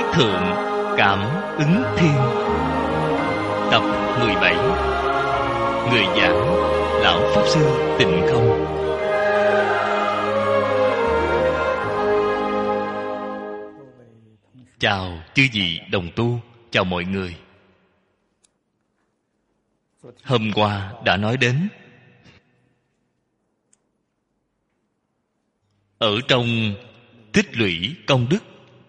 Thượng Cảm Ứng Thiên. Tập 17. Người giảng Lão Pháp Sư Tịnh Không. Chào chư vị đồng tu, chào mọi người. Hôm qua đã nói đến, ở trong tích lũy công đức,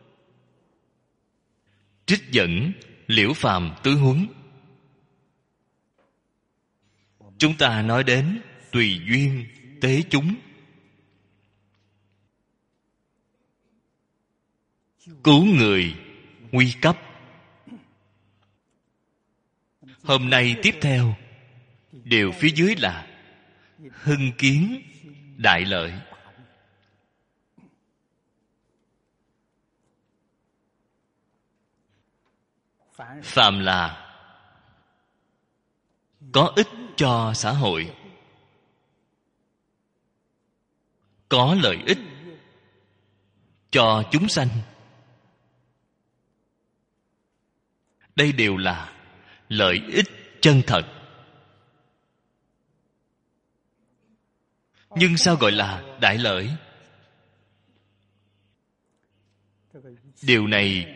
trích dẫn Liễu Phàm tứ huấn, chúng ta nói đến tùy duyên tế chúng, cứu người nguy cấp. Hôm nay tiếp theo, điều phía dưới là hưng kiến đại lợi. Phàm là có ích cho xã hội, có lợi ích cho chúng sanh, đây đều là lợi ích chân thật. Nhưng sao gọi là đại lợi? Điều này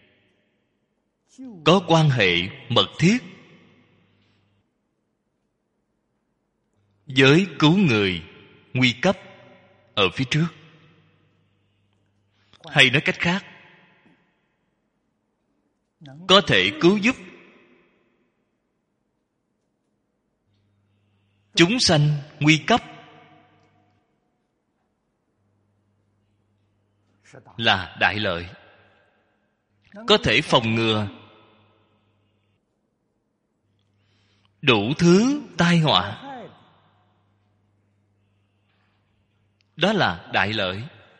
có quan hệ mật thiết với cứu người nguy cấp ở phía trước. Hay nói cách khác, có thể cứu giúp chúng sanh nguy cấp là đại lợi. Có thể phòng ngừa đủ thứ tai họa, đó là đại lợi.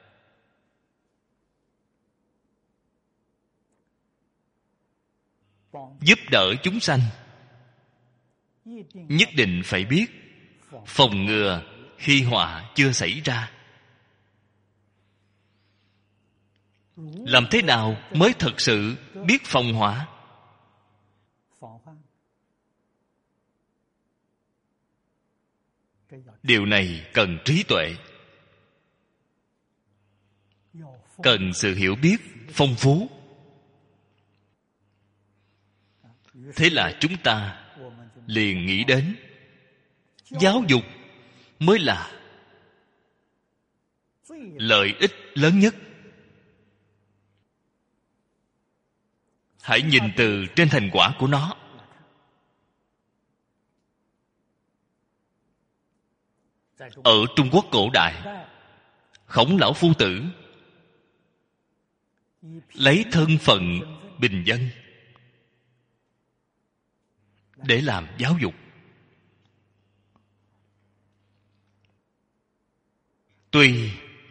Giúp đỡ chúng sanh, nhất định phải biết phòng ngừa khi họa chưa xảy ra. Làm thế nào mới thật sự biết phòng họa? Điều này cần trí tuệ, cần sự hiểu biết phong phú. Thế là chúng ta liền nghĩ đến giáo dục mới là lợi ích lớn nhất. Hãy nhìn từ trên thành quả của nó. Ở Trung Quốc cổ đại, Khổng Lão Phu Tử lấy thân phận bình dân để làm giáo dục. Tuy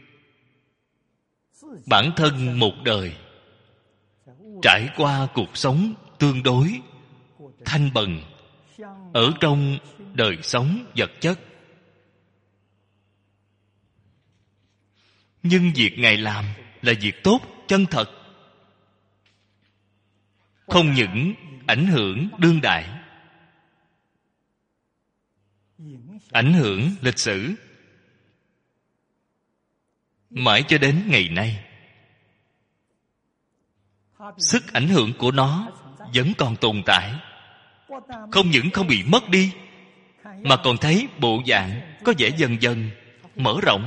bản thân một đời trải qua cuộc sống tương đối thanh bần ở trong đời sống vật chất, nhưng việc Ngài làm là việc tốt, chân thật, không những ảnh hưởng đương đại, ảnh hưởng lịch sử, mãi cho đến ngày nay, sức ảnh hưởng của nó vẫn còn tồn tại. Không những không bị mất đi, mà còn thấy bộ dạng có vẻ dần dần mở rộng.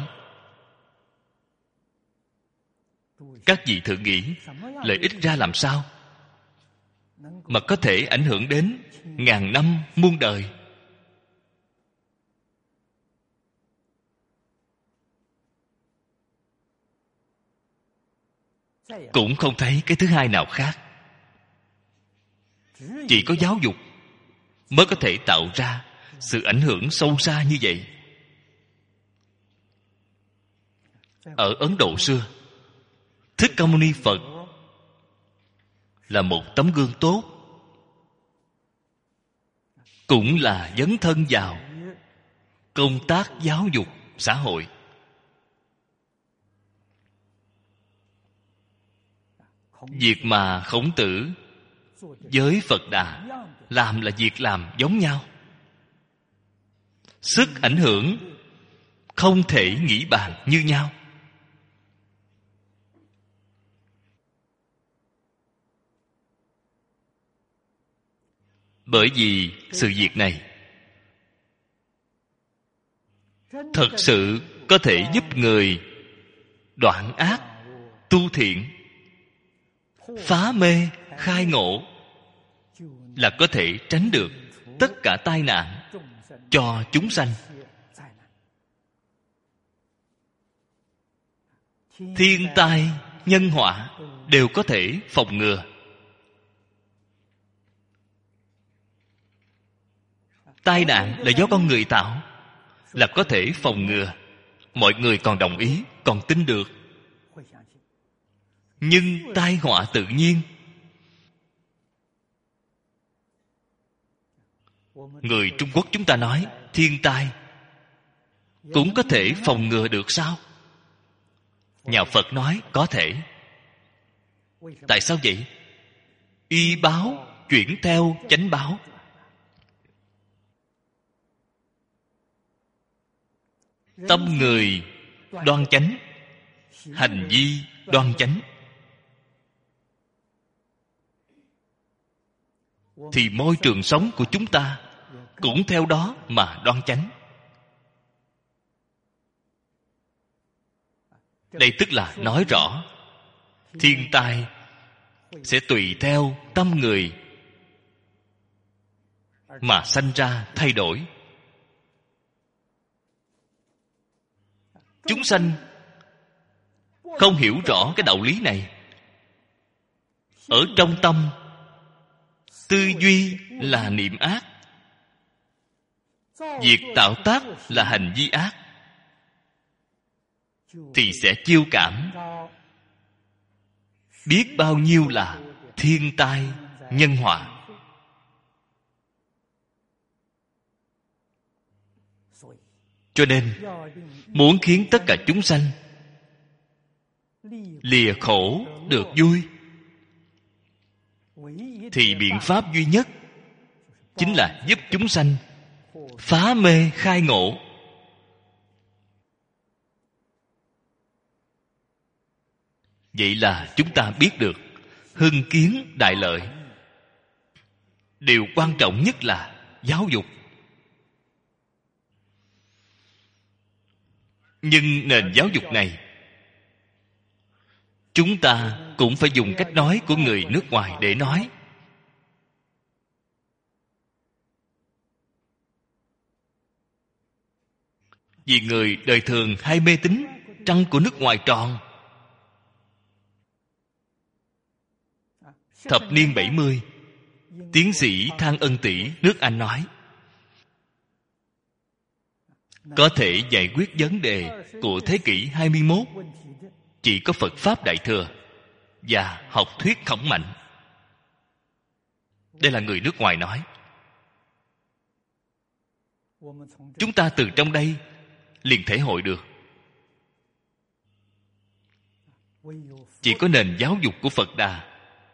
Các vị thử nghĩ, lợi ích ra làm sao mà có thể ảnh hưởng đến ngàn năm muôn đời? Cũng không thấy cái thứ hai nào khác. Chỉ có giáo dục mới có thể tạo ra sự ảnh hưởng sâu xa như vậy. Ở Ấn Độ xưa, Thích Ca Mâu Ni Phật là một tấm gương tốt, cũng là dấn thân vào công tác giáo dục xã hội. Việc mà Khổng Tử với Phật Đà làm là việc làm giống nhau. Sức ảnh hưởng không thể nghĩ bàn như nhau. Bởi vì sự việc này thật sự có thể giúp người đoạn ác, tu thiện, phá mê, khai ngộ, là có thể tránh được tất cả tai nạn cho chúng sanh. Thiên tai, nhân họa đều có thể phòng ngừa. Tai nạn là do con người tạo, là có thể phòng ngừa. Mọi người còn đồng ý, còn tin được. Nhưng tai họa tự nhiên, người Trung Quốc chúng ta nói thiên tai cũng có thể phòng ngừa được sao? Nhà Phật nói có thể. Tại sao vậy? Y báo chuyển theo chánh báo. Tâm người đoan chánh, hành vi đoan chánh, thì môi trường sống của chúng ta cũng theo đó mà đoan chánh. Đây tức là nói rõ thiên tai sẽ tùy theo tâm người mà sanh ra thay đổi. Chúng sanh không hiểu rõ cái đạo lý này. Ở trong tâm, tư duy là niệm ác, việc tạo tác là hành vi ác, thì sẽ chiêu cảm biết bao nhiêu là thiên tai nhân họa. Cho nên muốn khiến tất cả chúng sanh lìa khổ được vui, thì biện pháp duy nhất chính là giúp chúng sanh phá mê khai ngộ. Vậy là chúng ta biết được hưng kiến đại lợi. Điều quan trọng nhất là giáo dục. Nhưng nền giáo dục này, chúng ta cũng phải dùng cách nói của người nước ngoài để nói. Vì người đời thường hay mê tín trăng của nước ngoài tròn. Thập niên 70, tiến sĩ Thang Ân Tỷ nước Anh nói, có thể giải quyết vấn đề của thế kỷ 21 chỉ có Phật Pháp Đại Thừa và học thuyết Khổng Mạnh. Đây là người nước ngoài nói. Chúng ta từ trong đây liền thể hội được. Chỉ có nền giáo dục của Phật Đà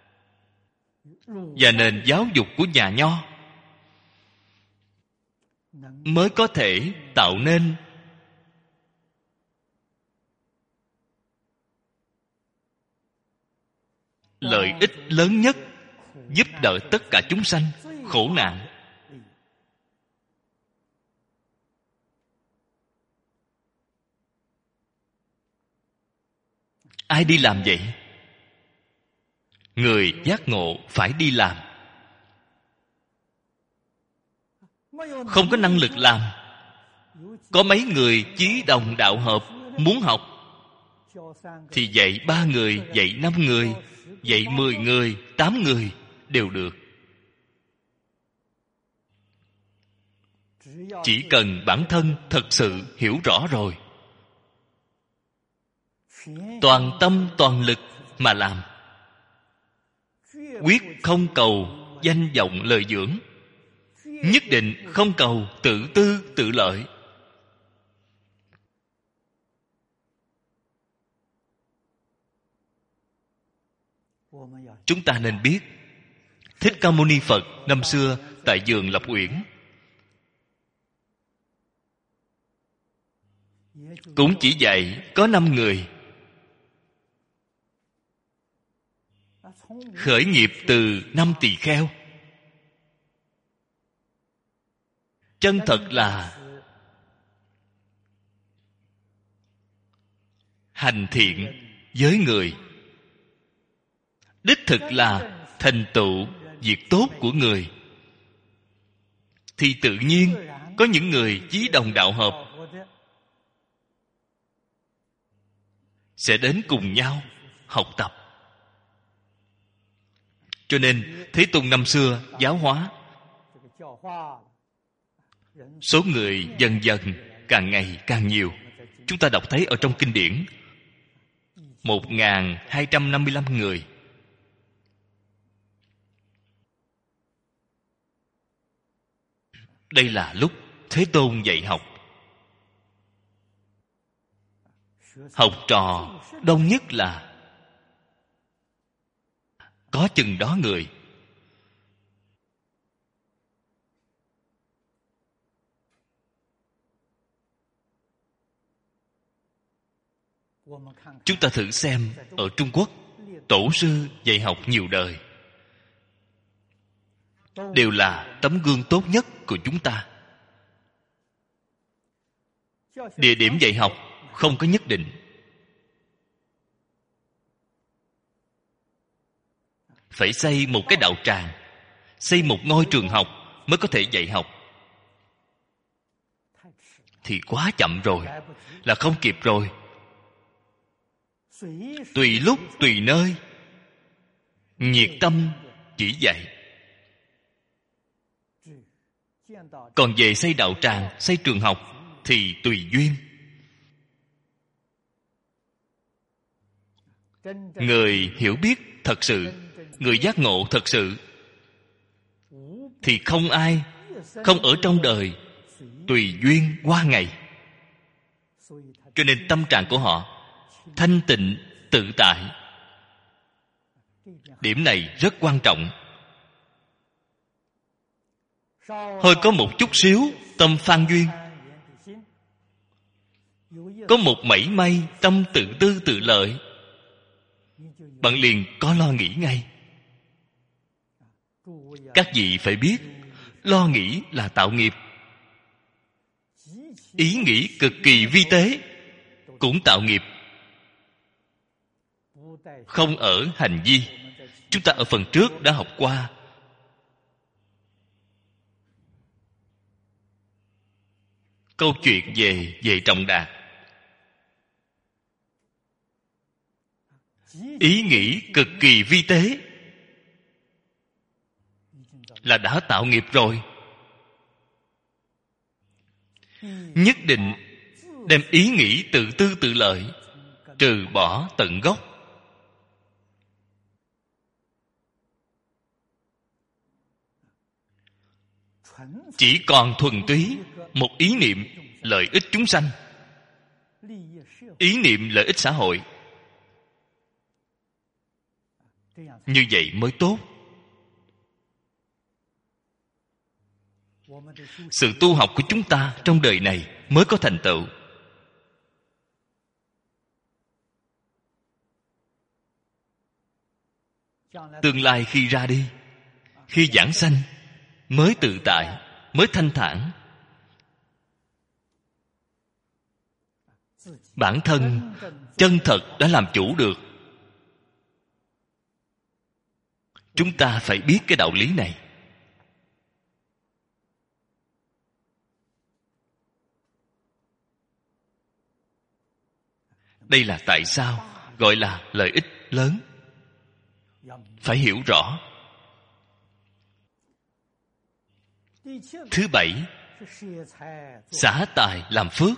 và nền giáo dục của nhà Nho mới có thể tạo nên lợi ích lớn nhất, giúp đỡ tất cả chúng sanh khổ nạn. Ai đi làm vậy? Người giác ngộ phải đi làm. Không có năng lực làm, có mấy người chí đồng đạo hợp muốn học, thì dạy 3 người, dạy 5 người, dạy 10 người, 8 người đều được. Chỉ cần bản thân thật sự hiểu rõ rồi, toàn tâm toàn lực mà làm, quyết không cầu danh vọng lời dưỡng, nhất định không cầu tự tư tự lợi. Chúng ta nên biết Thích Ca Mâu Ni Phật năm xưa tại vườn Lập Uyển cũng chỉ dạy có 5 người. Khởi nghiệp từ 5 tỳ kheo. Chân thật là hành thiện với người, đích thực là thành tựu việc tốt của người, thì tự nhiên có những người chí đồng đạo hợp sẽ đến cùng nhau học tập. Cho nên Thế Tôn năm xưa giáo hóa, số người dần dần càng ngày càng nhiều. Chúng ta đọc thấy ở trong kinh điển 1.255 người. Đây là lúc Thế Tôn dạy học. Học trò đông nhất là có chừng đó người. Chúng ta thử xem, ở Trung Quốc, tổ sư dạy học nhiều đời đều là tấm gương tốt nhất của chúng ta. Địa điểm dạy học không có nhất định, phải xây một cái đạo tràng, xây một ngôi trường học mới có thể dạy học, thì quá chậm rồi, là không kịp rồi. Tùy lúc tùy nơi, nhiệt tâm chỉ dạy. Còn về xây đạo tràng, xây trường học thì tùy duyên. Người hiểu biết thật sự, người giác ngộ thật sự, thì không ai không ở trong đời tùy duyên qua ngày. Cho nên tâm trạng của họ thanh tịnh tự tại. Điểm này rất quan trọng. Hơi có một chút xíu tâm phan duyên, có một mảy may tâm tự tư tự lợi, bạn liền có lo nghĩ ngay. Các vị phải biết, lo nghĩ là tạo nghiệp. Ý nghĩ cực kỳ vi tế cũng tạo nghiệp. Không ở hành vi. Chúng ta ở phần trước đã học qua. Câu chuyện về Trọng Đạt. Ý nghĩ cực kỳ vi tế là đã tạo nghiệp rồi. Nhất định đem ý nghĩ tự tư tự lợi trừ bỏ tận gốc. Chỉ còn thuần túy một ý niệm lợi ích chúng sanh, ý niệm lợi ích xã hội. Như vậy mới tốt. Sự tu học của chúng ta trong đời này mới có thành tựu. Tương lai khi ra đi, khi giảng sanh, mới tự tại, mới thanh thản. Bản thân chân thật đã làm chủ được. Chúng ta phải biết cái đạo lý này. Đây là tại sao gọi là lợi ích lớn. Phải hiểu rõ. Thứ bảy, xả tài làm phước.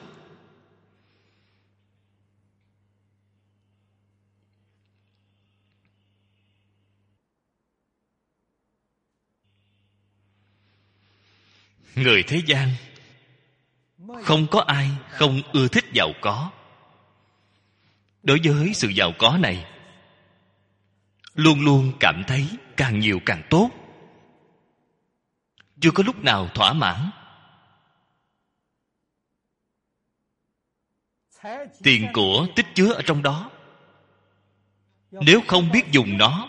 Người thế gian không có ai không ưa thích giàu có. Đối với sự giàu có này, luôn luôn cảm thấy càng nhiều càng tốt, chưa có lúc nào thỏa mãn. Tiền của tích chứa ở trong đó, nếu không biết dùng nó,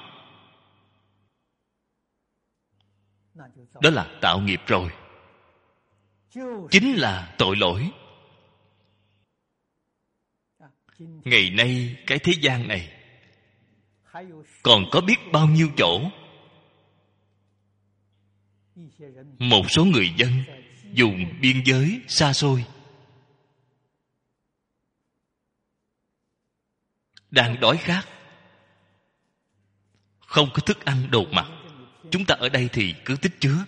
đó là tạo nghiệp rồi, chính là tội lỗi. Ngày nay cái thế gian này còn có biết bao nhiêu chỗ, một số người dân dùng biên giới xa xôi, đang đói khát, không có thức ăn đồ mặc. Chúng ta ở đây thì cứ tích chứa,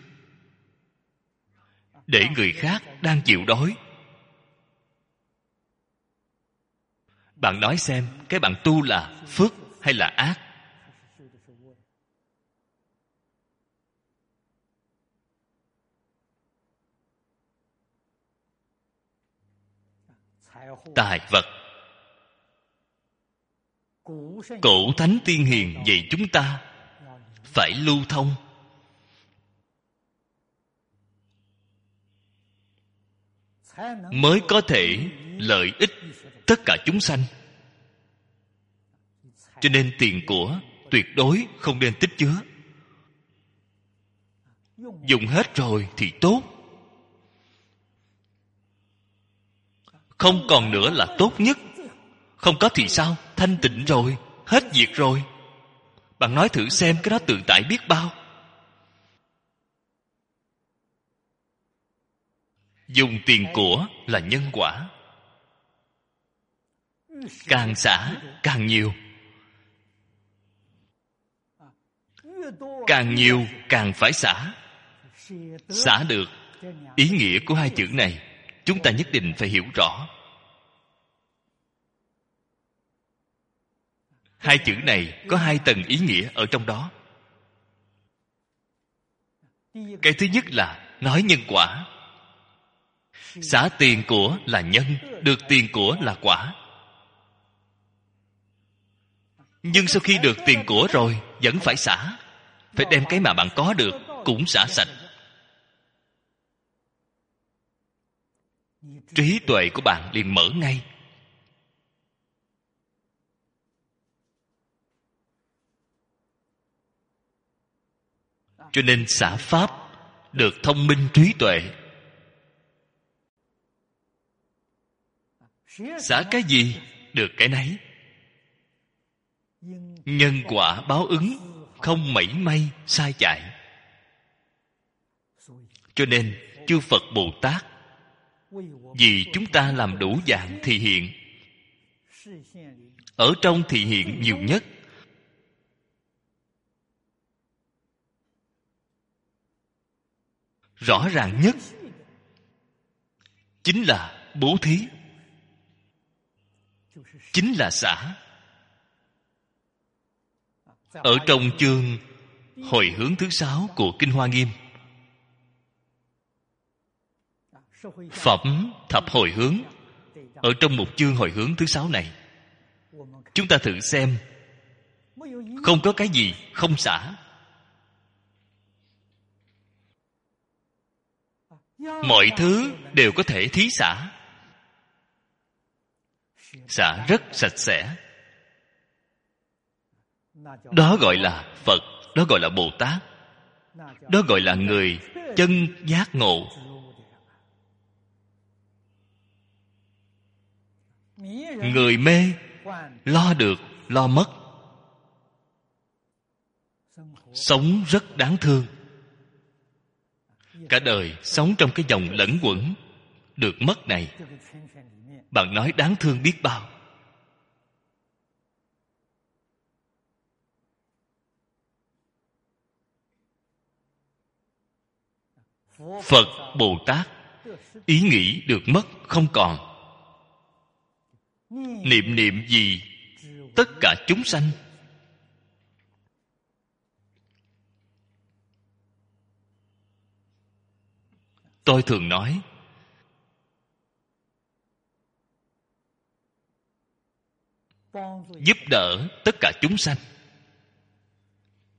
để người khác đang chịu đói. Bạn nói xem, cái bạn tu là phước hay là ác? Tài vật. Cổ thánh tiên hiền dạy chúng ta phải lưu thông, mới có thể lợi ích tất cả chúng sanh. Cho nên tiền của tuyệt đối không nên tích chứa. Dùng hết rồi thì tốt, không còn nữa là tốt nhất. Không có thì sao? Thanh tịnh rồi, hết việc rồi. Bạn nói thử xem, cái đó tự tại biết bao. Dùng tiền của là nhân quả, càng xả càng nhiều, càng nhiều càng phải xả. Xả được, ý nghĩa của hai chữ này chúng ta nhất định phải hiểu rõ. Hai chữ này có hai tầng ý nghĩa ở trong đó. Cái thứ nhất là nói nhân quả. Xả tiền của là nhân, được tiền của là quả. Nhưng sau khi được tiền của rồi vẫn phải xả, phải đem cái mà bạn có được cũng xả sạch. Trí tuệ của bạn liền mở ngay. Cho nên xả pháp được thông minh trí tuệ. Xả cái gì được cái nấy. Nhân quả báo ứng, không mảy may sai chạy. Cho nên chư Phật Bồ Tát vì chúng ta làm đủ dạng thị hiện. Ở trong thị hiện nhiều nhất, rõ ràng nhất chính là bố thí, chính là xả. Ở trong chương hồi hướng thứ 6 của Kinh Hoa Nghiêm, phẩm thập hồi hướng, ở trong một chương hồi hướng thứ 6 này, chúng ta thử xem, không có cái gì không xả. Mọi thứ đều có thể thí xả. Xả rất sạch sẽ. Đó gọi là Phật, đó gọi là Bồ Tát, đó gọi là người chân giác ngộ. Người mê lo được lo mất, sống rất đáng thương. Cả đời sống trong cái vòng lẫn quẩn được mất này, bạn nói đáng thương biết bao. Phật Bồ Tát ý nghĩ được mất không còn. Niệm niệm gì tất cả chúng sanh. Tôi thường nói, giúp đỡ tất cả chúng sanh.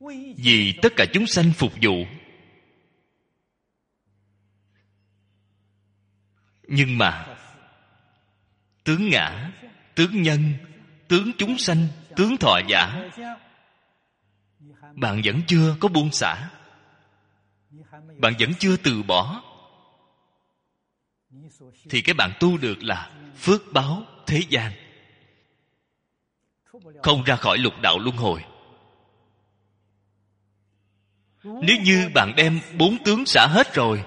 vì tất cả chúng sanh phục vụ. Nhưng mà tướng ngã, tướng nhân, tướng chúng sanh, tướng thọ giả, bạn vẫn chưa có buông xả, bạn vẫn chưa từ bỏ, thì cái bạn tu được là phước báo thế gian, không ra khỏi lục đạo luân hồi. Nếu như bạn đem 4 tướng xả hết rồi,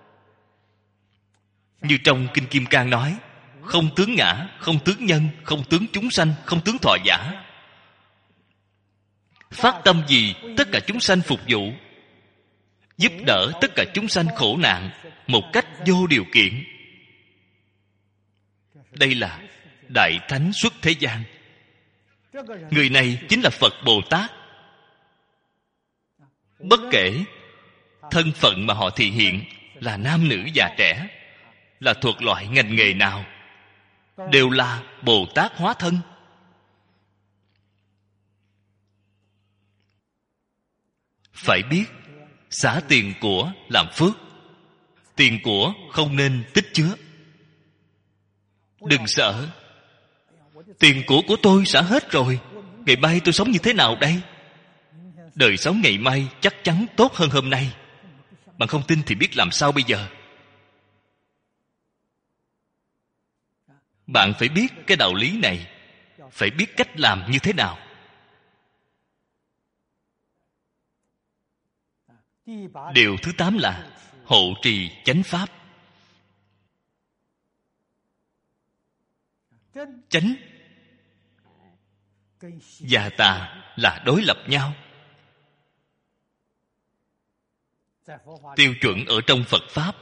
như trong Kinh Kim Cang nói, không tướng ngã, không tướng nhân, không tướng chúng sanh, không tướng thọ giả, phát tâm gì tất cả chúng sanh phục vụ, giúp đỡ tất cả chúng sanh khổ nạn một cách vô điều kiện. Đây là đại thánh xuất thế gian. Người này chính là Phật Bồ Tát. Bất kể thân phận mà họ thị hiện là nam nữ già trẻ, là thuộc loại ngành nghề nào, đều là Bồ Tát hóa thân. Phải biết xả tiền của làm phước. Tiền của không nên tích chứa. Đừng sợ, tiền của tôi xả hết rồi, ngày mai tôi sống như thế nào đây? Đời sống ngày mai chắc chắn tốt hơn hôm nay. Bạn không tin thì biết làm sao bây giờ. Bạn phải biết cái đạo lý này, phải biết cách làm như thế nào. Điều thứ 8 là hộ trì chánh pháp. Chánh và tà là đối lập nhau. Tiêu chuẩn ở trong Phật Pháp,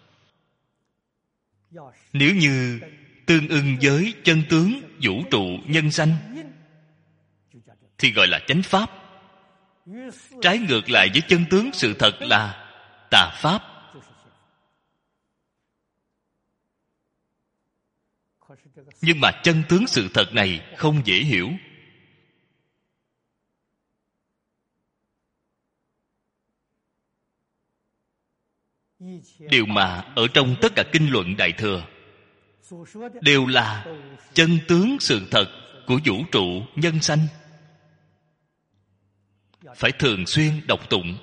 nếu như tương ưng với chân tướng vũ trụ nhân sanh thì gọi là chánh pháp. Trái ngược lại với chân tướng sự thật là tà pháp. Nhưng mà chân tướng sự thật này không dễ hiểu. Điều mà ở trong tất cả kinh luận Đại Thừa đều là chân tướng sự thật của vũ trụ nhân sanh. Phải thường xuyên đọc tụng.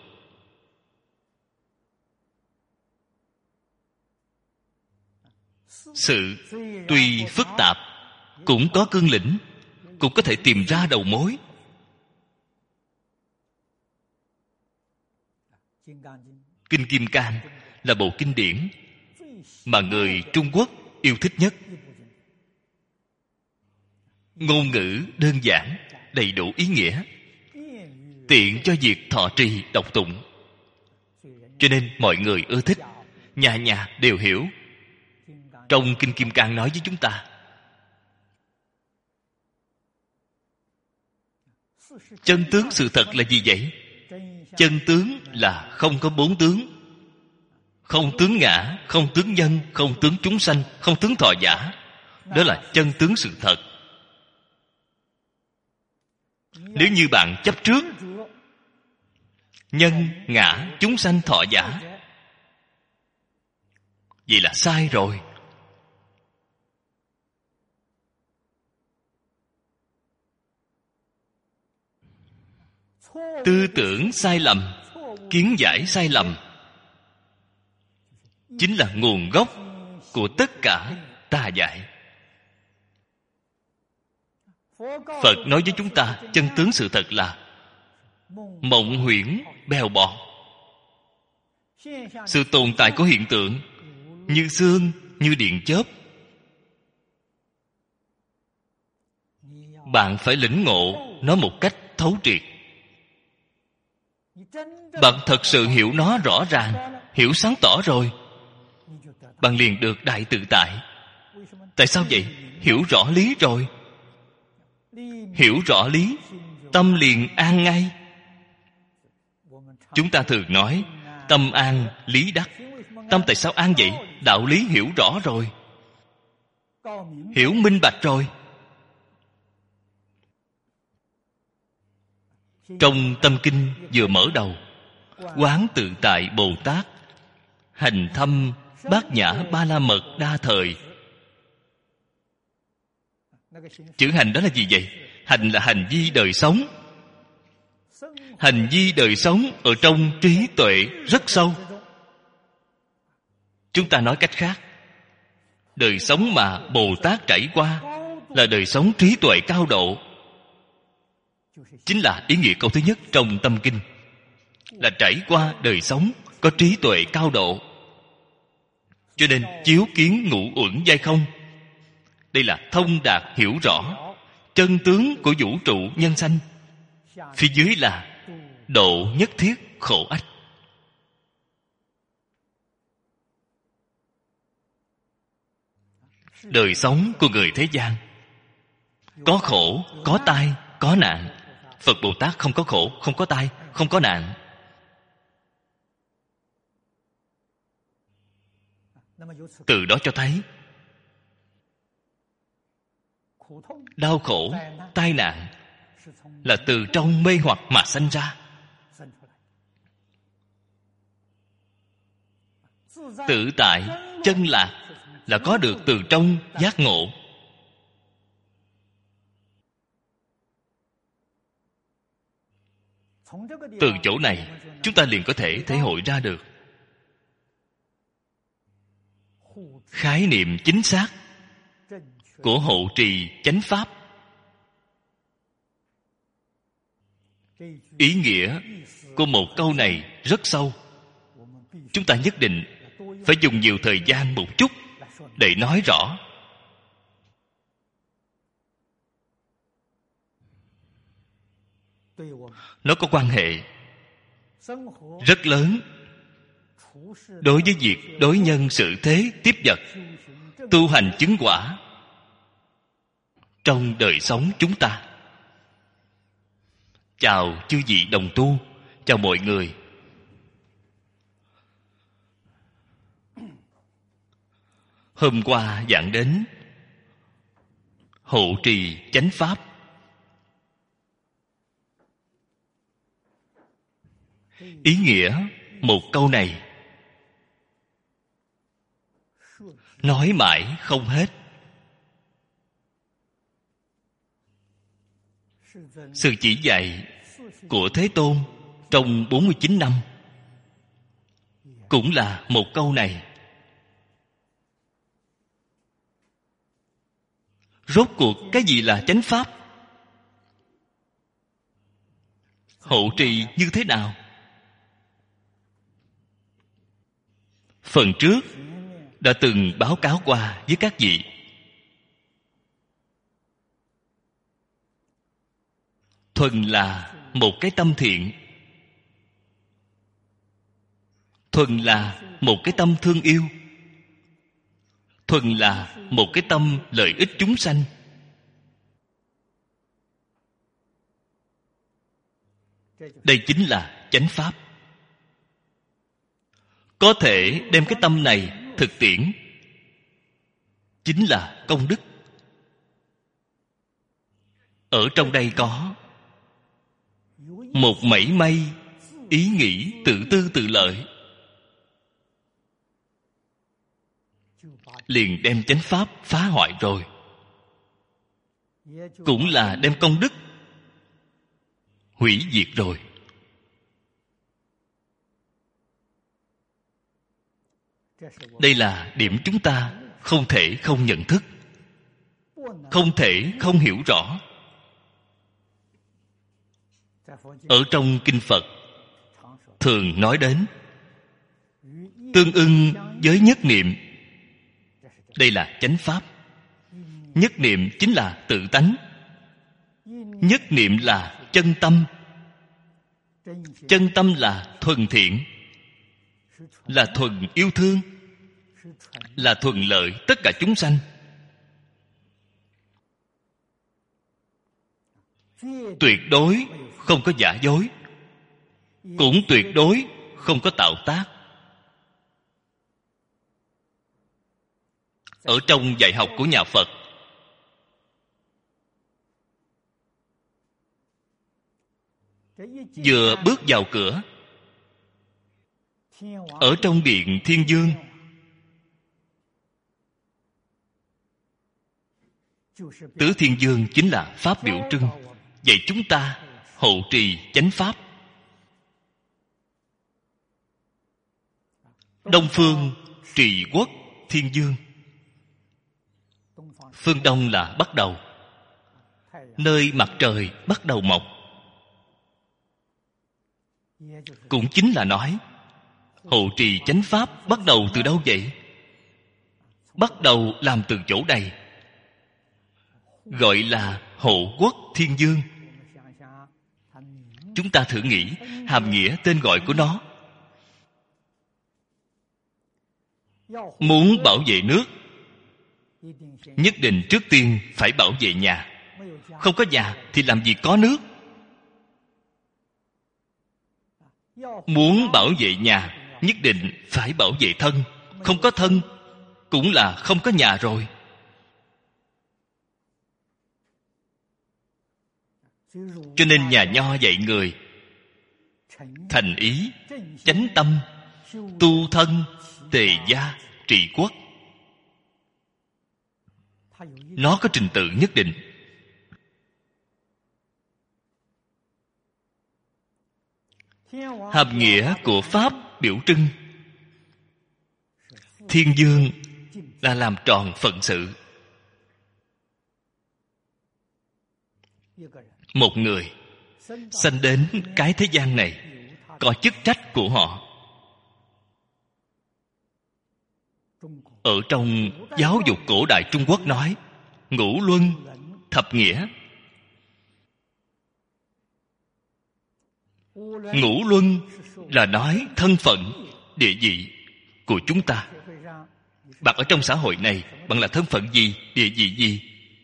Sự tuy phức tạp cũng có cương lĩnh, cũng có thể tìm ra đầu mối. Kinh Kim Cang là bộ kinh điển mà người Trung Quốc yêu thích nhất. Ngôn ngữ đơn giản, đầy đủ ý nghĩa, tiện cho việc thọ trì đọc tụng, cho nên mọi người ưa thích, nhà nhà đều hiểu. Trong Kinh Kim Cang nói với chúng ta, chân tướng sự thật là gì vậy? Chân tướng là không có 4 tướng. Không tướng ngã, không tướng nhân, không tướng chúng sanh, không tướng thọ giả. Đó là chân tướng sự thật. Nếu như bạn chấp trước nhân, ngã, chúng sanh, thọ giả, vậy là sai rồi. Tư tưởng sai lầm, kiến giải sai lầm chính là nguồn gốc của tất cả tà dại. Phật nói với chúng ta chân tướng sự thật là mộng huyễn bèo bọt. Sự tồn tại của hiện tượng như sương, như điện chớp. Bạn phải lĩnh ngộ nó một cách thấu triệt. Bạn thật sự hiểu nó rõ ràng, hiểu sáng tỏ rồi, bạn liền được đại tự tại. Tại sao vậy? Hiểu rõ lý rồi. Hiểu rõ lý, tâm liền an ngay. Chúng ta thường nói tâm an lý đắc. Tâm tại sao an vậy? Đạo lý hiểu rõ rồi, hiểu minh bạch rồi. Trong tâm kinh vừa mở đầu: Quán tự tại Bồ Tát, hành thâm bát nhã ba la mật đa thời. Chữ hành đó là gì vậy? Hành là hành vi đời sống. Hành vi đời sống ở trong trí tuệ rất sâu. Chúng ta nói cách khác, đời sống mà Bồ Tát trải qua là đời sống trí tuệ cao độ. Chính là ý nghĩa câu thứ nhất trong tâm kinh, là trải qua đời sống có trí tuệ cao độ. Cho nên chiếu kiến ngũ uẩn giai không, đây là thông đạt hiểu rõ chân tướng của vũ trụ nhân sanh. Phía dưới là độ nhất thiết khổ ách. Đời sống của người thế gian có khổ, có tai, có nạn. Phật Bồ Tát không có khổ, không có tai, không có nạn. Từ đó cho thấy đau khổ, tai nạn là từ trong mê hoặc mà sanh ra. Tự tại, chân lạc là có được từ trong giác ngộ. Từ chỗ này chúng ta liền có thể thể hội ra được khái niệm chính xác của hộ trì chánh pháp. Ý nghĩa của một câu này rất sâu. Chúng ta nhất định phải dùng nhiều thời gian một chút để nói rõ. Nó có quan hệ rất lớn đối với việc đối nhân xử thế tiếp vật, tu hành chứng quả trong đời sống chúng ta. Chào chư vị đồng tu, chào mọi người. Hôm qua giảng đến hộ trì chánh pháp. Ý nghĩa một câu này nói mãi không hết. Sự chỉ dạy của Thế Tôn trong 49 năm cũng là một câu này. Rốt cuộc cái gì là chánh pháp? Hộ trì như thế nào? Phần trước đã từng báo cáo qua với các vị. Thuần là một cái tâm thiện, thuần là một cái tâm thương yêu, thuần là một cái tâm lợi ích chúng sanh. Đây chính là chánh pháp. Có thể đem cái tâm này thực tiễn, chính là công đức. Ở trong đây có một mảy may ý nghĩ tự tư tự lợi, liền đem chánh pháp phá hoại rồi. Cũng là đem công đức hủy diệt rồi. Đây là điểm chúng ta không thể không nhận thức, không thể không hiểu rõ. Ở trong kinh Phật thường nói đến tương ưng với nhất niệm. Đây là chánh pháp. Nhất niệm chính là tự tánh. Nhất niệm là chân tâm. Chân tâm là thuần thiện, là thuần yêu thương, là thuần lợi tất cả chúng sanh. Tuyệt đối không có giả dối, cũng tuyệt đối không có tạo tác. Ở trong dạy học của nhà Phật, vừa bước vào cửa, ở trong điện Thiên Dương, Tứ Thiên Dương chính là pháp biểu trưng, dạy chúng ta hộ trì chánh pháp. Đông phương trì quốc Thiên Dương. Phương Đông là bắt đầu, nơi mặt trời bắt đầu mọc. Cũng chính là nói, hộ trì chánh pháp bắt đầu từ đâu vậy? Bắt đầu làm từ chỗ này, gọi là hộ quốc Thiên Dương. Chúng ta thử nghĩ hàm nghĩa tên gọi của nó. Muốn bảo vệ nước, nhất định trước tiên phải bảo vệ nhà. Không có nhà thì làm gì có nước. Muốn bảo vệ nhà, nhất định phải bảo vệ thân. Không có thân cũng là không có nhà rồi. Cho nên nhà Nho dạy người thành ý, chánh tâm, tu thân, tề gia, trị quốc. Nó có trình tự nhất định. Hàm nghĩa của pháp biểu trưng. Thiên Dương là làm tròn phận sự. Một người sanh đến cái thế gian này có chức trách của họ. Ở trong giáo dục cổ đại Trung Quốc nói ngũ luân thập nghĩa. Ngũ luân là nói thân phận, địa vị của chúng ta. Bạn ở trong xã hội này, bạn là thân phận gì, địa vị gì?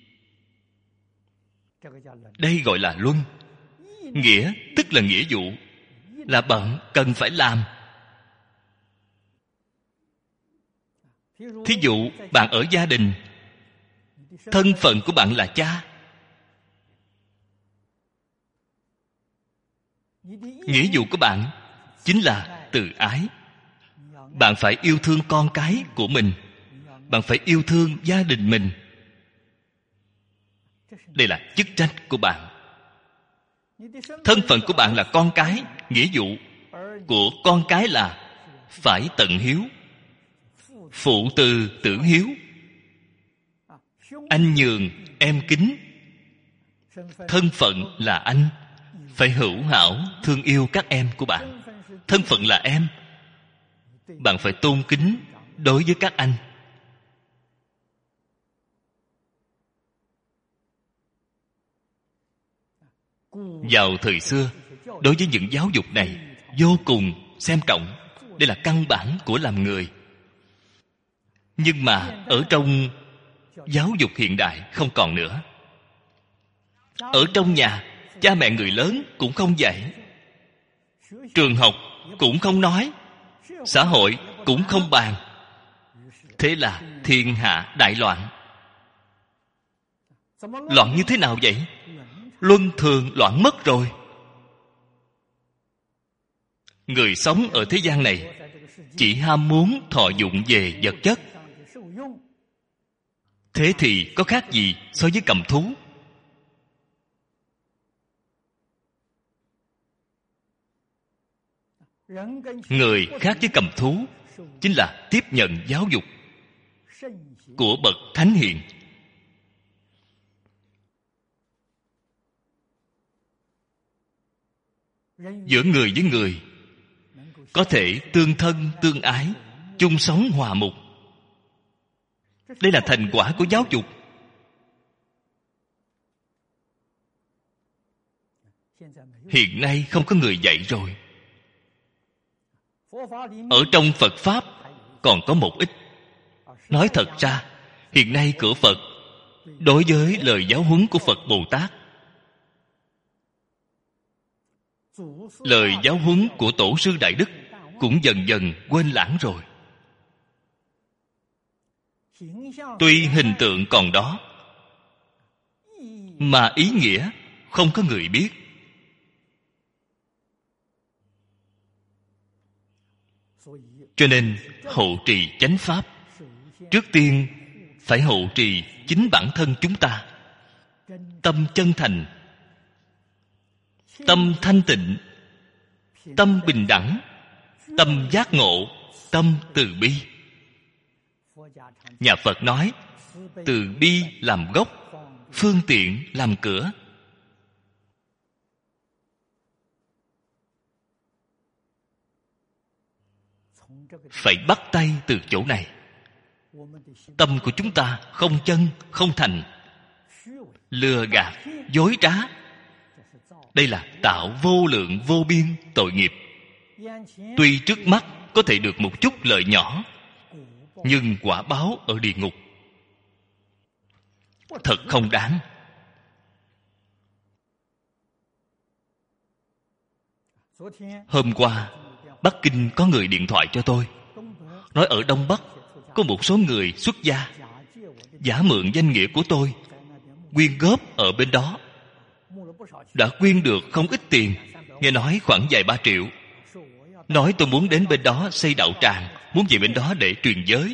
Đây gọi là luân. Nghĩa tức là nghĩa vụ, là bạn cần phải làm. Thí dụ bạn ở gia đình, thân phận của bạn là cha. Nghĩa vụ của bạn chính là từ ái. Bạn phải yêu thương con cái của mình. Bạn phải yêu thương gia đình mình. Đây là chức trách của bạn. Thân phận của bạn là con cái. Nghĩa vụ của con cái là phải tận hiếu. Phụ từ tử hiếu. Anh nhường, em kính. Thân phận là anh, phải hữu hảo thương yêu các em của bạn. Thân phận là em, bạn phải tôn kính đối với các anh. Vào thời xưa, đối với những giáo dục này vô cùng xem trọng. Đây là căn bản của làm người. Nhưng mà ở trong giáo dục hiện đại không còn nữa. Ở trong nhà, cha mẹ người lớn cũng không dạy, trường học cũng không nói, xã hội cũng không bàn. Thế là thiên hạ đại loạn. Loạn như thế nào vậy? Luân thường loạn mất rồi. Người sống ở thế gian này chỉ ham muốn thọ dụng về vật chất. Thế thì có khác gì so với cầm thú? Người khác với cầm thú chính là tiếp nhận giáo dục của bậc thánh hiền. Giữa người với người có thể tương thân tương ái, chung sống hòa mục. Đây là thành quả của giáo dục. Hiện nay không có người dạy rồi. Ở trong Phật Pháp còn có một ít. Nói thật ra, hiện nay cửa Phật đối với lời giáo huấn của Phật Bồ Tát, lời giáo huấn của Tổ sư Đại Đức cũng dần dần quên lãng rồi. Tuy hình tượng còn đó, mà ý nghĩa không có người biết. Cho nên hộ trì chánh pháp, trước tiên phải hộ trì chính bản thân chúng ta. Tâm chân thành, tâm thanh tịnh, tâm bình đẳng, tâm giác ngộ, tâm từ bi. Nhà Phật nói từ bi làm gốc, phương tiện làm cửa. Phải bắt tay từ chỗ này. Tâm của chúng ta không chân, không thành, lừa gạt, dối trá. Đây là tạo vô lượng vô biên tội nghiệp. Tuy trước mắt có thể được một chút lợi nhỏ, nhưng quả báo ở địa ngục thật không đáng. Hôm qua Bắc Kinh có người điện thoại cho tôi, nói ở Đông Bắc có một số người xuất gia giả mượn danh nghĩa của tôi quyên góp ở bên đó, đã quyên được không ít tiền, nghe nói khoảng vài 3 triệu. Nói tôi muốn đến bên đó xây đạo tràng, muốn về bên đó để truyền giới.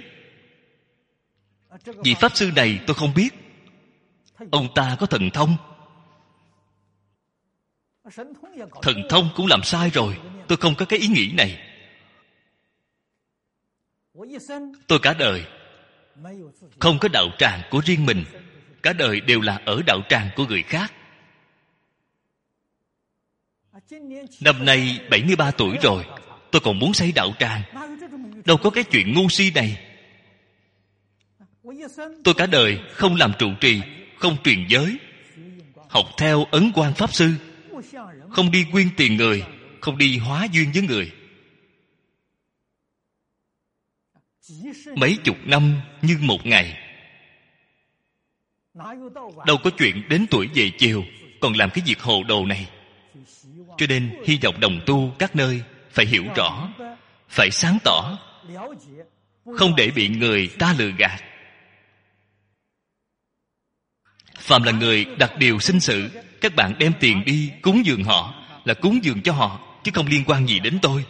Vị pháp sư này tôi không biết, ông ta có thần thông. Thần thông cũng làm sai rồi, tôi không có cái ý nghĩ này. Tôi cả đời không có đạo tràng của riêng mình, cả đời đều là ở đạo tràng của người khác. Năm nay 73 tuổi rồi, tôi còn muốn xây đạo tràng. Đâu có cái chuyện ngu si này. Tôi cả đời không làm trụ trì, không truyền giới, học theo Ấn Quang Pháp Sư, không đi quyên tiền người, không đi hóa duyên với người. Mấy chục năm như một ngày. Đâu có chuyện đến tuổi về chiều còn làm cái việc hồ đồ này. Cho nên hy vọng đồng tu các nơi phải hiểu rõ, phải sáng tỏ, không để bị người ta lừa gạt. Phàm là người đặt điều sinh sự, các bạn đem tiền đi cúng dường họ là cúng dường cho họ, chứ không liên quan gì đến tôi.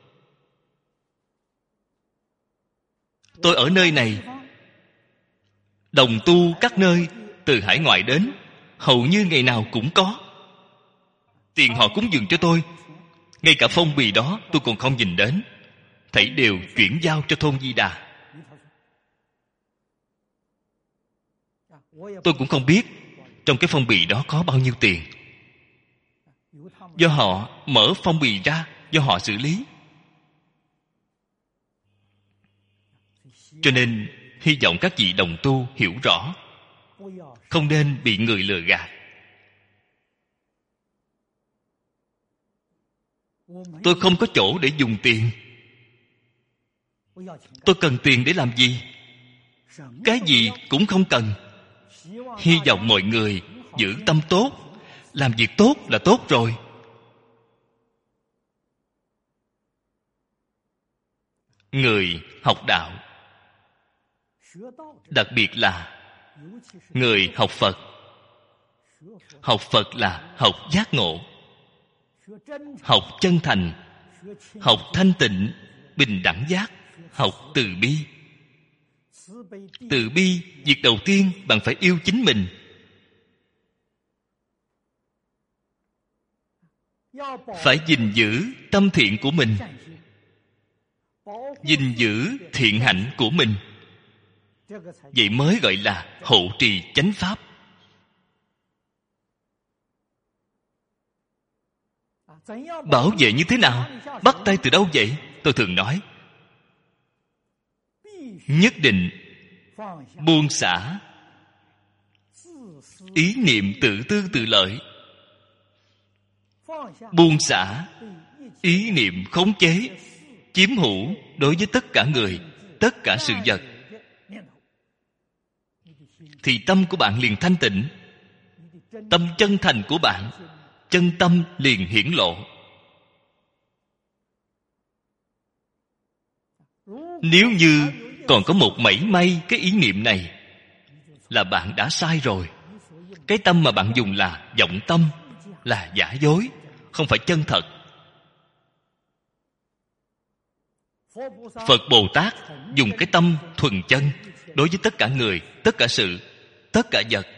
Tôi ở nơi này, đồng tu các nơi từ hải ngoại đến, hầu như ngày nào cũng có. Tiền họ cúng dường cho tôi, ngay cả phong bì đó tôi còn không nhìn đến, thảy đều chuyển giao cho thôn Di Đà. Tôi cũng không biết trong cái phong bì đó có bao nhiêu tiền. Do họ mở phong bì ra, do họ xử lý. Cho nên hy vọng các vị đồng tu hiểu rõ, không nên bị người lừa gạt. Tôi không có chỗ để dùng tiền. Tôi cần tiền để làm gì? Cái gì cũng không cần. Hy vọng mọi người giữ tâm tốt, làm việc tốt là tốt rồi. Người học đạo, đặc biệt là người học Phật. Học Phật là học giác ngộ, học chân thành, học thanh tịnh, bình đẳng giác, học từ bi. Từ bi, việc đầu tiên bạn phải yêu chính mình. Phải gìn giữ tâm thiện của mình, gìn giữ thiện hạnh của mình. Vậy mới gọi là hộ trì chánh pháp. Bảo vệ như thế nào? Bắt tay từ đâu vậy? Tôi thường nói, nhất định buông xả ý niệm tự tư tự lợi, buông xả ý niệm khống chế, chiếm hữu đối với tất cả người, tất cả sự vật, thì tâm của bạn liền thanh tịnh. Tâm chân thành của bạn, chân tâm liền hiển lộ. Nếu như còn có một mảy may cái ý niệm này, là bạn đã sai rồi. Cái tâm mà bạn dùng là vọng tâm, là giả dối, không phải chân thật. Phật Bồ Tát dùng cái tâm thuần chân đối với tất cả người, tất cả sự, tất cả vật.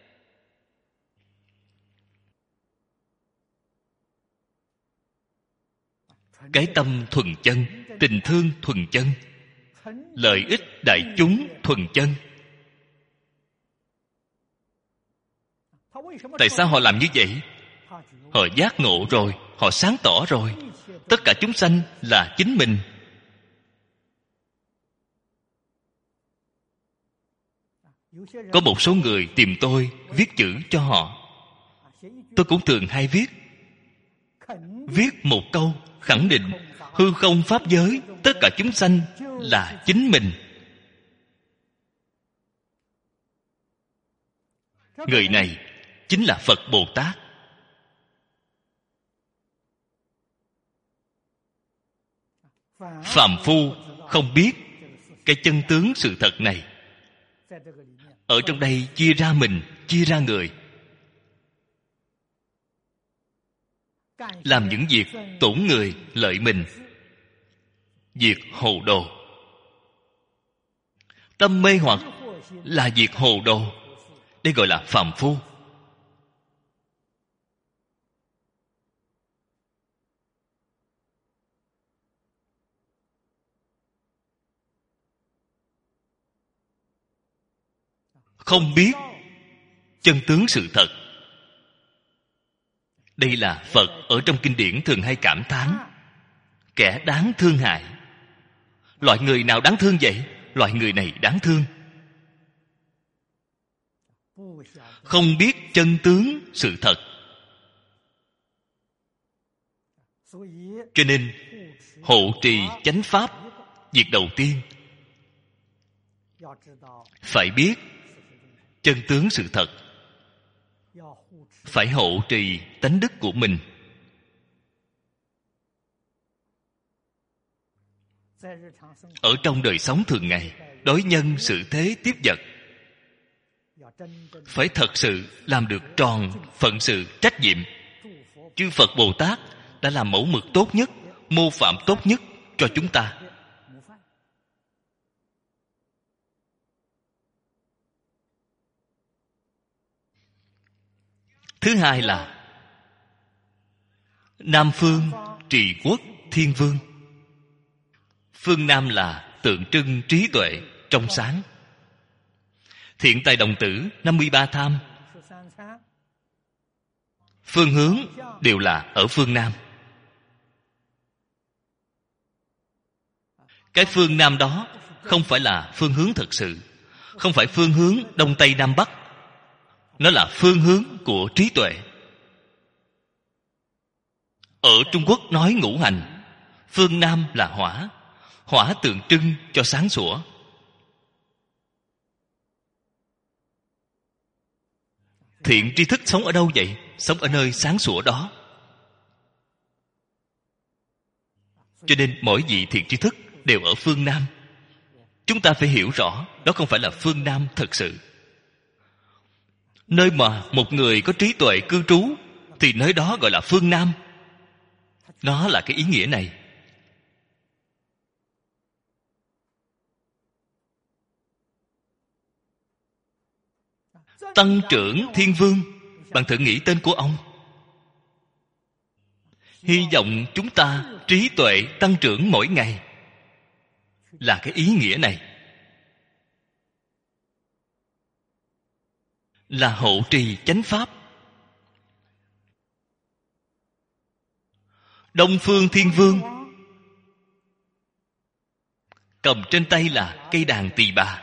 Cái tâm thuần chân, tình thương thuần chân, lợi ích đại chúng thuần chân. Tại sao họ làm như vậy? Họ giác ngộ rồi, họ sáng tỏ rồi, tất cả chúng sanh là chính mình. Có một số người tìm tôi viết chữ cho họ. Tôi cũng thường hay viết. Viết một câu khẳng định hư không pháp giới, tất cả chúng sanh là chính mình. Người này chính là Phật Bồ Tát. Phàm phu không biết cái chân tướng sự thật này. Ở trong đây chia ra mình, chia ra người, làm những việc tổn người lợi mình, việc hồ đồ. Tâm mê hoặc là việc hồ đồ. Đây gọi là phàm phu. Không biết chân tướng sự thật. Đây là Phật ở trong kinh điển thường hay cảm thán: kẻ đáng thương hại. Loại người nào đáng thương vậy? Loại người này đáng thương. Không biết chân tướng sự thật. Cho nên hộ trì chánh pháp, việc đầu tiên phải biết chân tướng sự thật, phải hộ trì tánh đức của mình. Ở trong đời sống thường ngày, đối nhân xử thế tiếp vật, phải thật sự làm được tròn phận sự trách nhiệm. Chư Phật Bồ Tát đã làm mẫu mực tốt nhất, mô phạm tốt nhất cho chúng ta. Thứ hai là Nam phương trì quốc thiên vương. Phương Nam là tượng trưng trí tuệ trong sáng. Thiện tài đồng tử 53 tham, phương hướng đều là ở phương Nam. Cái phương Nam đó không phải là phương hướng thực sự, không phải phương hướng Đông Tây Nam Bắc. Nó là phương hướng của trí tuệ. Ở Trung Quốc nói ngũ hành, phương Nam là hỏa. Hỏa tượng trưng cho sáng sủa. Thiện tri thức sống ở đâu vậy? Sống ở nơi sáng sủa đó. Cho nên mỗi vị thiện tri thức đều ở phương Nam. Chúng ta phải hiểu rõ, đó không phải là phương Nam thật sự. Nơi mà một người có trí tuệ cư trú thì nơi đó gọi là phương Nam. Nó là cái ý nghĩa này. Tăng trưởng thiên vương, bạn thử nghĩ tên của ông. Hy vọng chúng ta trí tuệ tăng trưởng mỗi ngày, là cái ý nghĩa này. Là hộ trì chánh pháp. Đông phương thiên vương, cầm trên tay là cây đàn tỳ bà,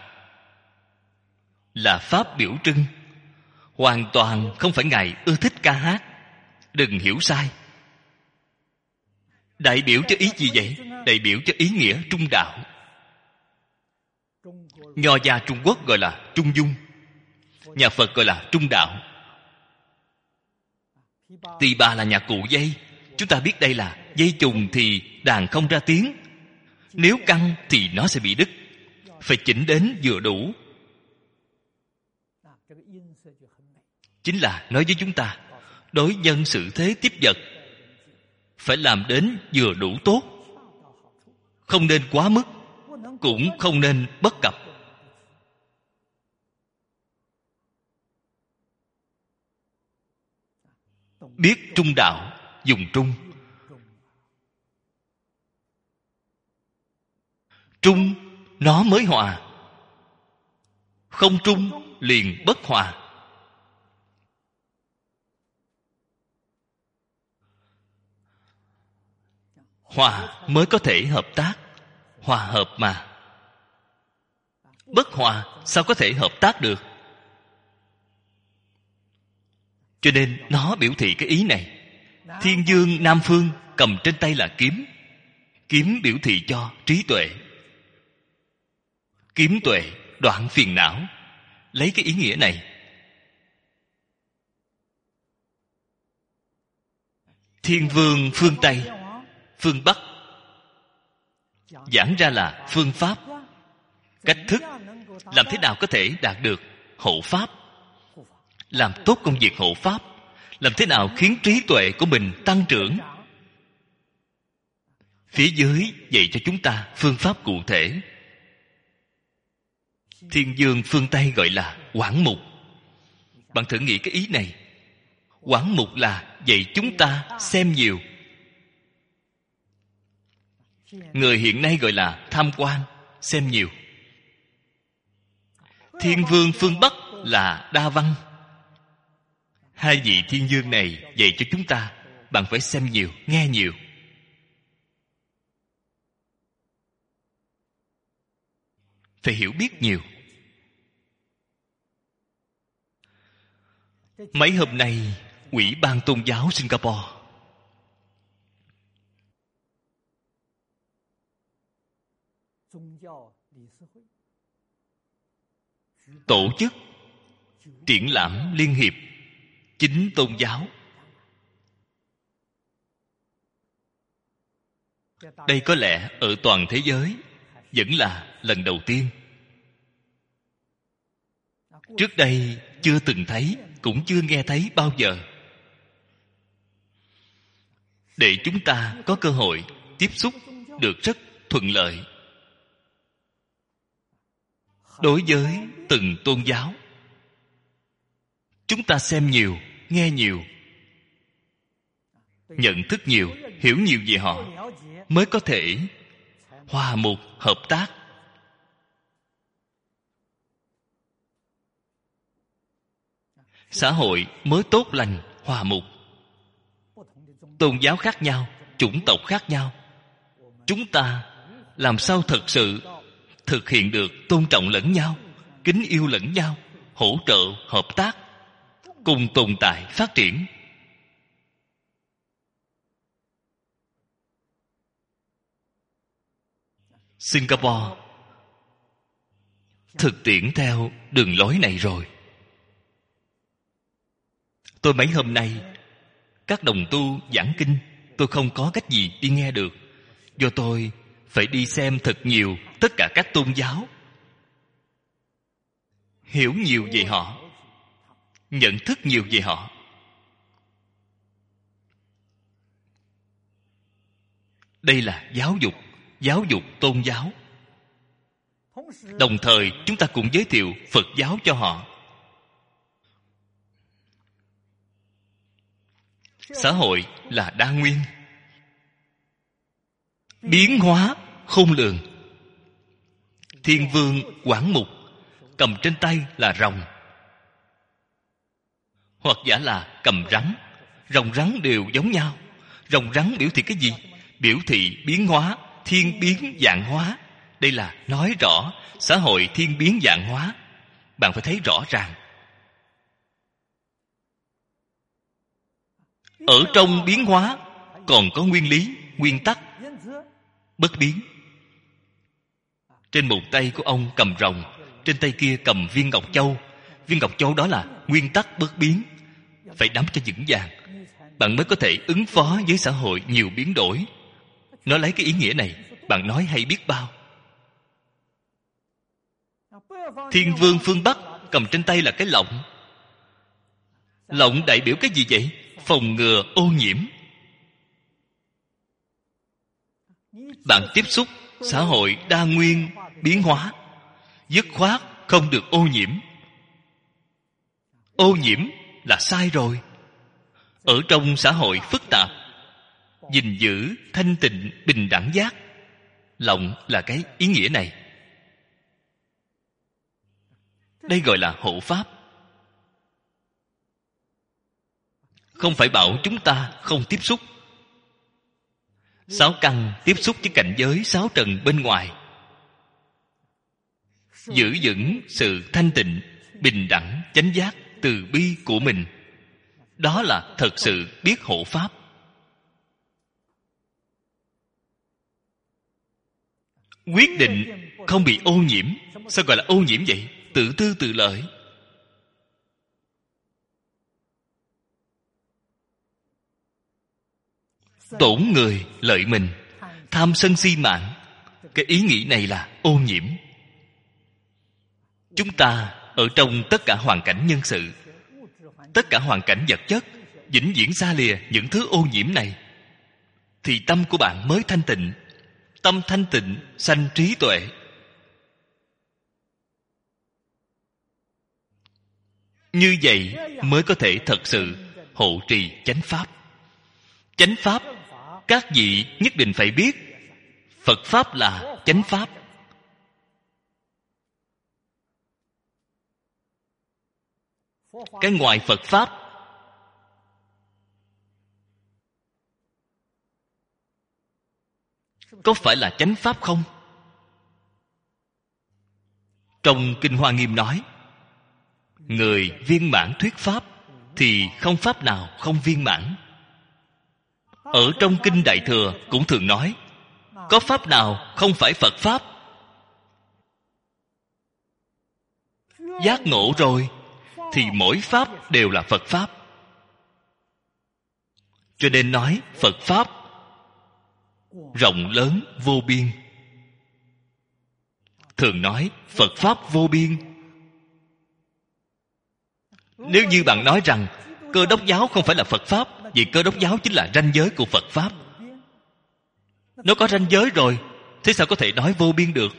là pháp biểu trưng. Hoàn toàn không phải Ngài ưa thích ca hát. Đừng hiểu sai. Đại biểu cho ý gì vậy? Đại biểu cho ý nghĩa trung đạo. Nho gia Trung Quốc gọi là trung dung, nhà Phật gọi là trung đạo. Tỳ bà là nhạc cụ dây. Chúng ta biết đây là dây chùng thì đàn không ra tiếng. Nếu căng thì nó sẽ bị đứt. Phải chỉnh đến vừa đủ. Chính là nói với chúng ta, đối nhân xử thế tiếp vật phải làm đến vừa đủ tốt, Không nên quá mức, cũng không nên bất cập. Biết trung đạo, dùng trung. Trung nó mới hòa. Không trung liền bất hòa. Hòa mới có thể hợp tác. Hòa hợp mà. Bất hòa sao có thể hợp tác được? Cho nên nó biểu thị cái ý này. Thiên dương Nam Phương cầm trên tay là kiếm. Kiếm biểu thị cho trí tuệ. Kiếm tuệ đoạn phiền não. Lấy cái ý nghĩa này. Thiên vương phương Tây, phương Bắc, giảng ra là phương pháp, cách thức, làm thế nào có thể đạt được hộ pháp, làm tốt công việc hộ pháp, làm thế nào khiến trí tuệ của mình tăng trưởng. Phía dưới dạy cho chúng ta phương pháp cụ thể. Thiên dương phương Tây gọi là quảng mục. Bạn thử nghĩ cái ý này. Quảng mục là dạy chúng ta xem nhiều. Người hiện nay gọi là tham quan, xem nhiều. Thiên vương phương Bắc là đa văn. Hai vị thiên dương này dạy cho chúng ta, bạn phải xem nhiều, nghe nhiều. Phải hiểu biết nhiều. Mấy hôm nay, Ủy ban Tôn giáo Singapore tổ chức triển lãm liên hiệp chính tôn giáo. Đây có lẽ ở toàn thế giới vẫn là lần đầu tiên. Trước đây chưa từng thấy, cũng chưa nghe thấy bao giờ. Để chúng ta có cơ hội tiếp xúc được rất thuận lợi. Đối với từng tôn giáo, chúng ta xem nhiều, nghe nhiều, nhận thức nhiều, hiểu nhiều về họ, mới có thể hòa mục hợp tác. Xã hội mới tốt lành, hòa mục. Tôn giáo khác nhau, chủng tộc khác nhau, chúng ta làm sao thật sự thực hiện được tôn trọng lẫn nhau, kính yêu lẫn nhau, hỗ trợ, hợp tác, cùng tồn tại, phát triển. Singapore thực tiễn theo đường lối này rồi. Tôi mấy hôm nay các đồng tu giảng kinh, tôi không có cách gì đi nghe được, do tôi phải đi xem thật nhiều tất cả các tôn giáo, hiểu nhiều về họ, nhận thức nhiều về họ. Đây là giáo dục tôn giáo. Đồng thời chúng ta cũng giới thiệu Phật giáo cho họ. Xã hội là đa nguyên, biến hóa khôn lường. Thiên vương quảng mục cầm trên tay là rồng, hoặc giả là cầm rắn. Rồng rắn đều giống nhau. Rồng rắn biểu thị cái gì? Biểu thị biến hóa, thiên biến vạn hóa. Đây là nói rõ xã hội thiên biến vạn hóa. Bạn phải thấy rõ ràng. Ở trong biến hóa còn có nguyên lý, nguyên tắc bất biến. Trên một tay của ông cầm rồng, trên tay kia cầm viên ngọc châu. Viên ngọc châu đó là nguyên tắc bất biến, phải nắm cho vững vàng, bạn mới có thể ứng phó với xã hội nhiều biến đổi. Nó lấy cái ý nghĩa này, bạn nói hay biết bao. Thiên vương phương Bắc cầm trên tay là cái lọng. Lọng đại biểu cái gì vậy? Phòng ngừa ô nhiễm. Bạn tiếp xúc xã hội đa nguyên biến hóa, dứt khoát không được ô nhiễm. Ô nhiễm là sai rồi. Ở trong xã hội phức tạp, gìn giữ thanh tịnh bình đẳng giác, lòng là cái ý nghĩa này. Đây gọi là hộ pháp. Không phải bảo chúng ta không tiếp xúc. Sáu căn tiếp xúc với cảnh giới sáu trần bên ngoài, giữ vững sự thanh tịnh, bình đẳng, chánh giác, từ bi của mình. Đó là thật sự biết hộ pháp. Quyết định không bị ô nhiễm. Sao gọi là ô nhiễm vậy? Tự tư tự lợi. Tổn người lợi mình, tham sân si mạng. Cái ý nghĩ này là ô nhiễm. Chúng ta ở trong tất cả hoàn cảnh nhân sự, tất cả hoàn cảnh vật chất, vĩnh viễn xa lìa những thứ ô nhiễm này, thì tâm của bạn mới thanh tịnh. Tâm thanh tịnh sanh trí tuệ. Như vậy mới có thể thật sự hộ trì chánh pháp. Chánh pháp các vị nhất định phải biết. Phật pháp là chánh pháp. Cái ngoài Phật pháp có phải là chánh pháp không? Trong Kinh Hoa Nghiêm nói, người viên mãn thuyết pháp thì không pháp nào không viên mãn. Ở trong Kinh Đại Thừa cũng thường nói, có pháp nào không phải Phật pháp? Giác ngộ rồi thì mỗi pháp đều là Phật pháp. Cho nên nói Phật pháp rộng lớn vô biên. Thường nói Phật pháp vô biên. Nếu như bạn nói rằng Cơ Đốc giáo không phải là Phật pháp, vì Cơ Đốc giáo chính là ranh giới của Phật pháp. Nó có ranh giới rồi, thế sao có thể nói vô biên được?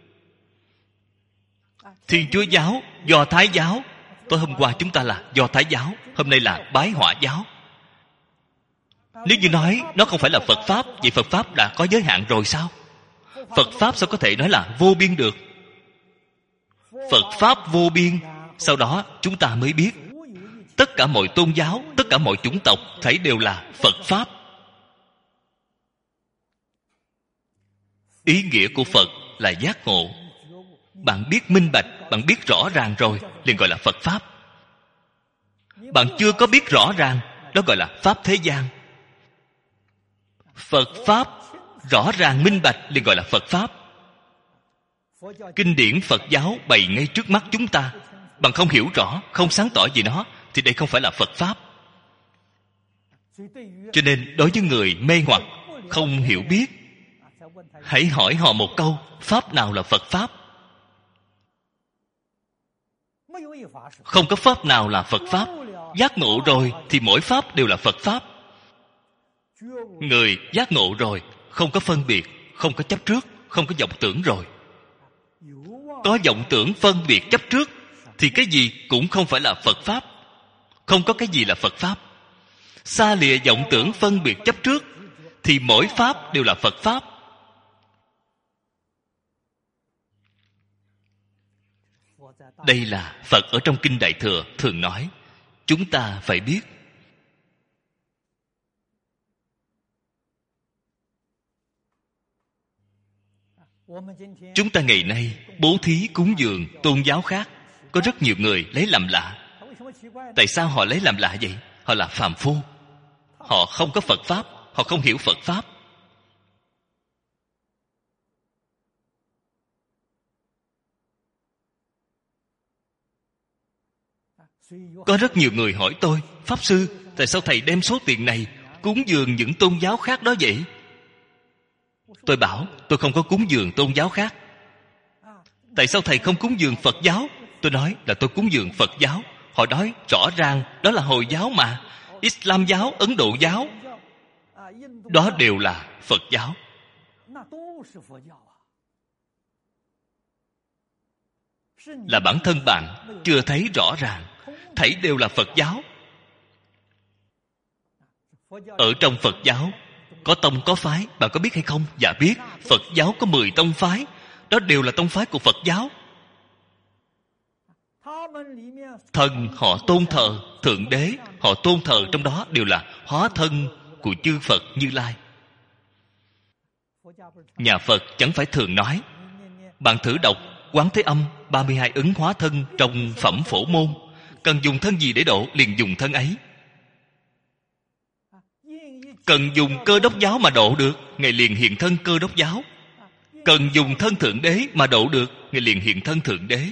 Thiên Chúa giáo, Do Thái giáo. Tối hôm qua chúng ta là Do Thái giáo, hôm nay là Bái Hỏa giáo. Nếu như nói nó không phải là Phật pháp, vậy Phật pháp đã có giới hạn rồi sao? Phật pháp sao có thể nói là vô biên được? Phật pháp vô biên. Sau đó chúng ta mới biết tất cả mọi tôn giáo, tất cả mọi chủng tộc thấy đều là Phật pháp. Ý nghĩa của Phật là giác ngộ. Bạn biết minh bạch, bạn biết rõ ràng rồi, liền gọi là Phật pháp. Bạn chưa có biết rõ ràng, đó gọi là pháp thế gian. Phật pháp rõ ràng minh bạch liền gọi là Phật pháp. Kinh điển Phật giáo bày ngay trước mắt chúng ta, bạn không hiểu rõ, không sáng tỏ gì nó, thì đây không phải là Phật pháp. Cho nên đối với người mê hoặc, không hiểu biết, hãy hỏi họ một câu, pháp nào là Phật pháp? Không có pháp nào là Phật pháp. Giác ngộ rồi thì mỗi pháp đều là Phật pháp. Người giác ngộ rồi, không có phân biệt, không có chấp trước, không có vọng tưởng rồi. Có vọng tưởng phân biệt chấp trước thì cái gì cũng không phải là Phật pháp. Không có cái gì là Phật pháp. Xa lìa vọng tưởng phân biệt chấp trước thì mỗi pháp đều là Phật pháp. Đây là Phật ở trong Kinh Đại Thừa thường nói. Chúng ta phải biết. Chúng ta ngày nay bố thí cúng dường tôn giáo khác, có rất nhiều người lấy làm lạ. Tại sao họ lấy làm lạ vậy? Họ là phàm phu. Họ không có Phật pháp, họ không hiểu Phật pháp. Có rất nhiều người hỏi tôi, Pháp Sư, tại sao thầy đem số tiền này cúng dường những tôn giáo khác đó vậy? Tôi bảo, tôi không có cúng dường tôn giáo khác. Tại sao thầy không cúng dường Phật giáo? Tôi nói là tôi cúng dường Phật giáo. Họ nói rõ ràng đó là Hồi giáo mà, Islam giáo, Ấn Độ giáo, đó đều là Phật giáo. là bản thân bạn chưa thấy rõ ràng. Thảy đều là Phật giáo. Ở trong Phật giáo có tông có phái, bạn có biết hay không? Dạ biết. Phật giáo có 10 tông phái. Đó đều là tông phái của Phật giáo. Thần họ tôn thờ Thượng Đế, họ tôn thờ trong đó đều là hóa thân của chư Phật Như Lai. Nhà Phật chẳng phải thường nói. Bạn thử đọc Quán Thế Âm 32 ứng hóa thân trong Phẩm Phổ Môn. Cần dùng thân gì để độ, liền dùng thân ấy. Cần dùng Cơ Đốc giáo mà độ được, Ngài liền hiện thân Cơ Đốc giáo. Cần dùng thân Thượng Đế mà độ được, Ngài liền hiện thân Thượng Đế.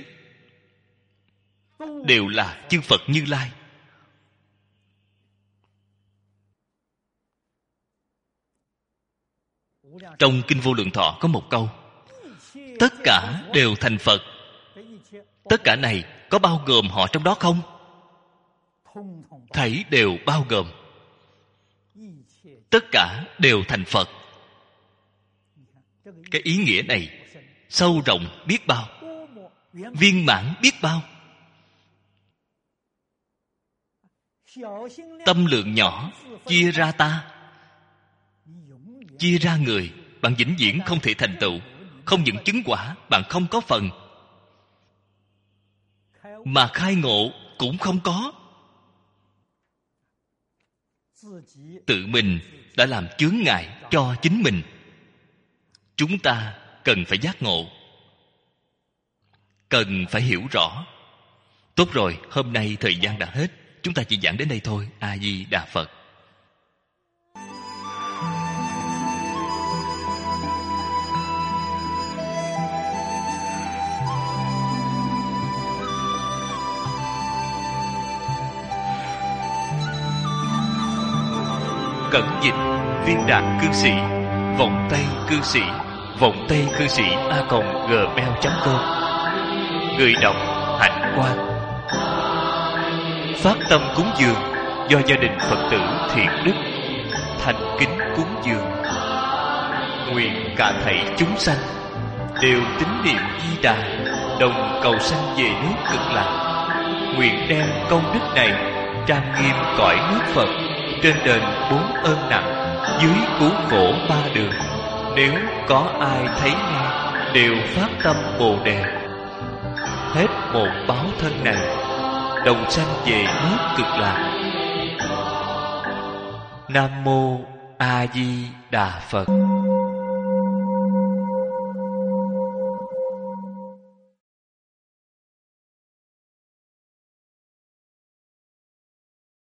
Đều là chư Phật Như Lai. Trong Kinh Vô Lượng Thọ có một câu: tất cả đều thành Phật. Tất cả này có bao gồm họ trong đó không? Thảy đều bao gồm. Tất cả đều thành Phật. Cái ý nghĩa này sâu rộng biết bao, viên mãn biết bao. Tâm lượng nhỏ chia ra ta, chia ra người, bạn vĩnh viễn không thể thành tựu. Không những chứng quả, bạn không có phần, mà khai ngộ cũng không có. Tự mình đã làm chướng ngại cho chính mình. Chúng ta cần phải giác ngộ, cần phải hiểu rõ. Tốt rồi, hôm nay thời gian đã hết, chúng ta chỉ giảng đến đây thôi. A Di Đà Phật. Cẩn dịch Viên Đạt Cư Sĩ, Vọng Tây Cư Sĩ, Vọng Tây Cư Sĩ @gmail.com. Người đọc Hạnh Quang. Phát tâm cúng dường do gia đình Phật tử Thiện Đức thành kính cúng dường. Nguyện cả thảy chúng sanh đều tín niệm Di Đà, đồng cầu sanh về nước Cực Lạc. Nguyện đem công đức này trang nghiêm cõi nước Phật, trên đền 4 ơn nặng, dưới cứu khổ 3 đường. Nếu có ai thấy nghe đều phát tâm Bồ Đề, hết một báo thân này đồng sanh về nước Cực Lạc. Nam mô A Di Đà Phật.